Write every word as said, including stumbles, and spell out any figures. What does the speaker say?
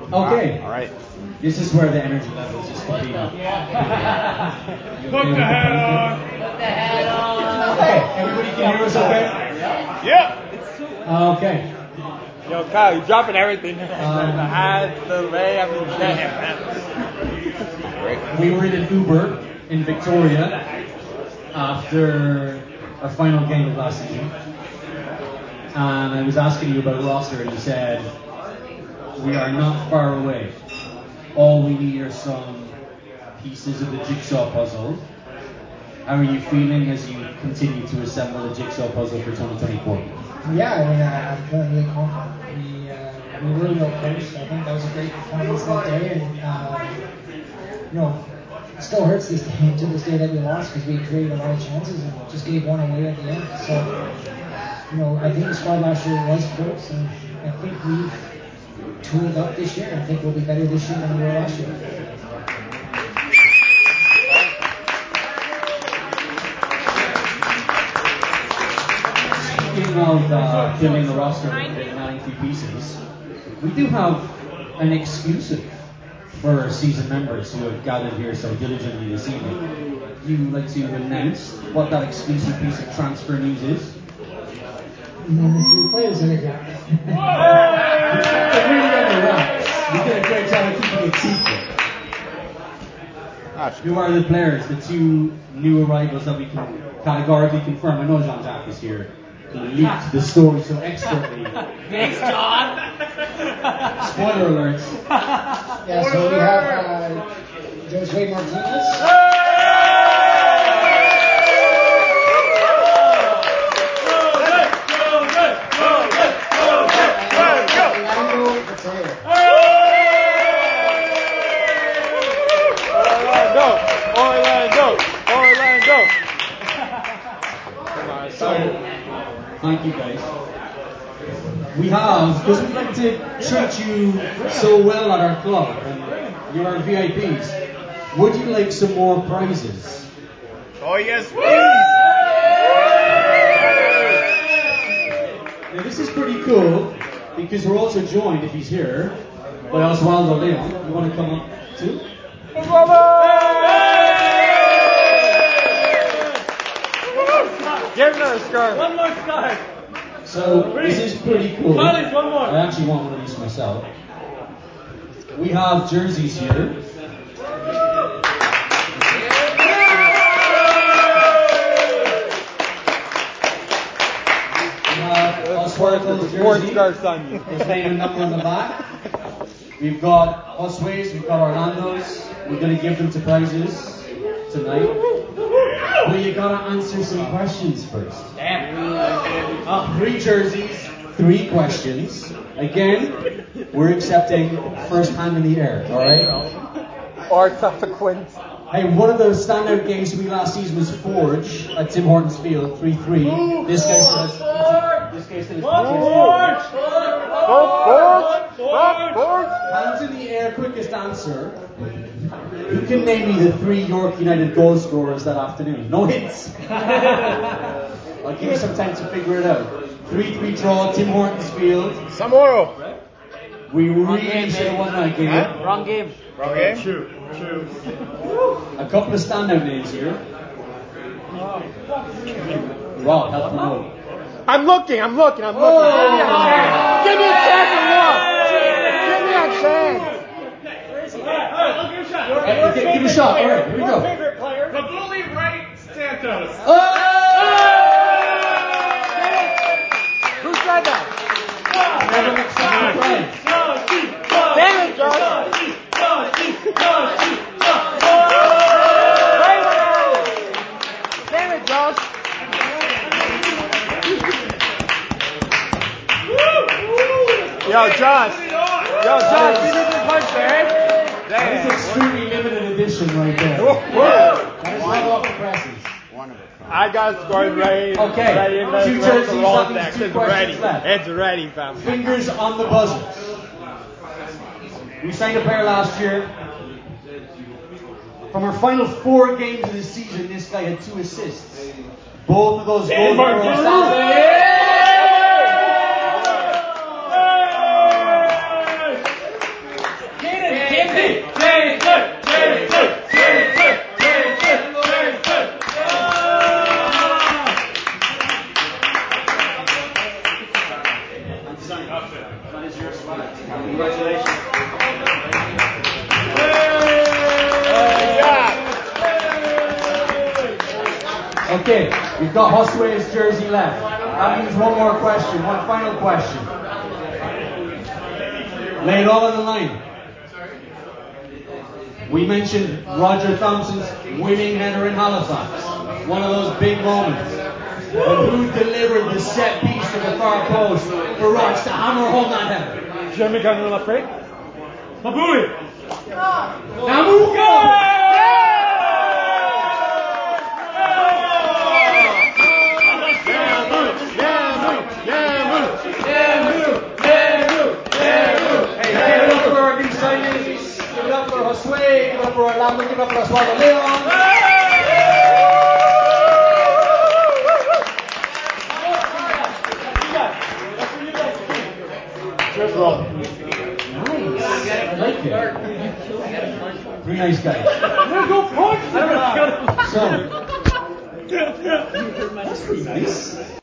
Okay. All right. This is where the energy levels just completely. Put the hat on. Put the hat on. Okay, everybody can hear us okay? Yep. Okay. Yo, Kyle, you're dropping everything. Um, the hat, the way, I mean, damn. We were in an Uber in Victoria after our final game of last season. And I was asking you about roster, and you said, we are not far away. All we need are some pieces of the jigsaw puzzle. How are you feeling as you continue to assemble the jigsaw puzzle for twenty twenty-four? Yeah, I mean, uh, I'm feeling really confident. We, uh, we were well coached. I think that was a great performance that day. And, uh, you know, it still hurts this day, to this day that we lost because we created a lot of chances and just gave one away at the end. So, you know, I think the squad last year was close, and I think we've tooled up this year. I think we'll be better this year than we were last year. Speaking of uh, filling the roster with ninety pieces, we do have an exclusive for our season members who have gathered here so diligently this evening. Would you like to announce what that exclusive piece of transfer news is? Number three players in here. They're really under wraps. You did a great job of keeping it secret. Who are the players, the two new arrivals that we can categorically confirm? I know Jean-Jacques is here. He leaked the story so expertly. Thanks, John. Spoiler alert. Yeah, so we have uh, Jose Martinez. Thank you, guys. We have, because we like to treat you so well at our club, and you're our V I Ps, would you like some more prizes? Oh, yes, please. Now, this is pretty cool, because we're also joined, if he's here, by Oswaldo Leon. You want to come up too? Give him another scarf. One more scarf. So, this is pretty cool. Colleagues, one more. I actually want one of these myself. We have jerseys here. We have Oswaldo's jersey. Scarves on you. His name and number on the back. We've got Josue's, we've got Orlando's. We're going to give them to prizes tonight. But you gotta answer some questions first. Uh, three jerseys, three questions. Again, we're accepting first hand in the air, alright? Or subsequent. Hey, one of the standout games for me last season was Forge at Tim Hortons Field, three three. This guy says... This guy says... Forge! Forge! Forge! Hands in the air, quickest answer. Who can name me the three York United goal scorers that afternoon? No hints. I'll give you some time to figure it out. three three draw, Tim Hortons Field. Samoro. We really should have won that game. Huh? Wrong game. Wrong game? True. True. A couple of standout names here. Rob, help me out. I'm looking, I'm looking, I'm looking. Oh. Give me a chance. Give me a chance to look. Give me a chance. Hey, give, give it a shot. All right, here we go. Favorite player? The bully Wright Santos. Oh! Who said that? Never accept the prize. Damn it, Josh. Damn it, Josh. Yo, Josh. Yo, Josh, you did the punch there. That is extremely limited edition right there. Whoa. That is not off the presses. I got scored ready. Okay. Ready, Two ready, jerseys, ready, roll that means next. two It's ready. questions left. It's ready, fam. Fingers on the buzzers. We signed a player last year. From our final four games of the season, this guy had two assists. Both of those goals were from Saturday. That is your spot. Congratulations. Okay, we've got Josue's jersey left. That means one more question, one final question. Lay it all on the line. We mentioned Roger Thompson's winning header in Halifax. One of those big moments. But who delivered the set piece to the far post for Roch to hammer home that header? Jamais gagné la paix. Mabui! Namuka! Give it up for Josue, give it up for Orlando, give it up for Osvaldo Leon. Cheers, Rob. Nice. I like it. Three nice guys. Yeah, go punch! So, that's pretty nice.